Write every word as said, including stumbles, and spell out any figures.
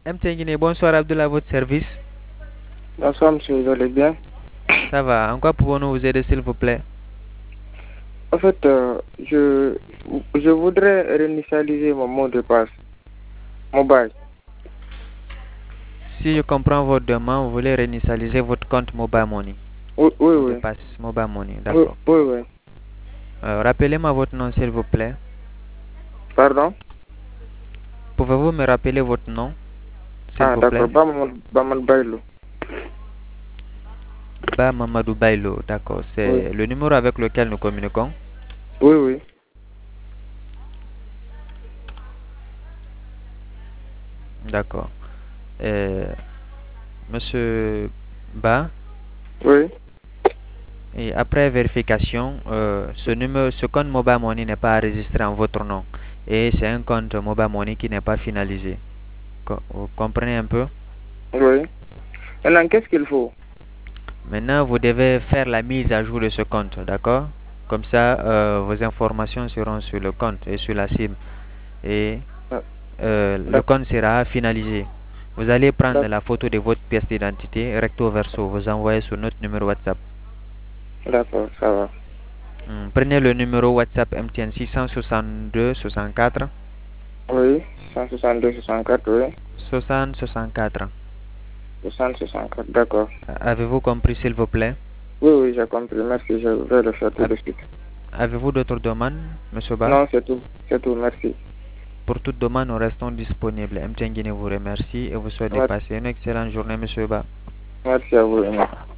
M T N Guinée, bonsoir Abdullah, à votre service. Bonsoir monsieur, vous allez bien? Ça va, en quoi pouvons-nous vous aider s'il vous plaît? En fait, euh, je, je voudrais réinitialiser mon mot de passe mobile. Si je comprends votre demande, vous voulez réinitialiser votre compte Mobile Money. Oui, oui, Mot de oui. passe Mobile Money, Oui, d'accord. oui, oui. Euh, Rappelez-moi votre nom s'il vous plaît. Pardon? Pouvez-vous me rappeler votre nom s'il Ah, vous plaît? d'accord. Baman, Baman Bailo. Ba Mamadou Bailo, d'accord. Oui, C'est le numéro avec lequel nous communiquons. oui, oui. D'accord. Euh, Monsieur Ba, Oui, et après vérification, euh, ce numéro, ce compte Mobile Money n'est pas enregistré en votre nom. Et c'est un compte Mobile Money qui n'est pas finalisé. Co- Vous comprenez un peu? oui. Maintenant, qu'est-ce qu'il faut? Maintenant, vous devez faire la mise à jour de ce compte, d'accord? Comme ça, euh, vos informations seront sur le compte et sur la cible. Et Ah, euh, le d'ac- compte sera finalisé. Vous allez prendre d'ac- la photo de votre pièce d'identité recto verso, vous envoyez sur notre numéro WhatsApp. D'accord, ça va. Hmm, Prenez le numéro WhatsApp M T N six cent soixante-deux soixante-quatre Oui, cent soixante-deux, soixante-quatre, oui. soixante soixante-quatre. soixante, soixante-quatre, d'accord. Avez-vous compris s'il vous plaît? Oui, oui, j'ai compris. Merci, je vais le faire tout Av- de suite. Avez-vous d'autres demandes, Monsieur Ba? Non, c'est tout. C'est tout, merci. Pour toute demande, nous restons disponibles. M T N Guinée vous remercie et vous souhaite de Merci, passer une excellente journée, Monsieur Ba. merci à vous. Emma.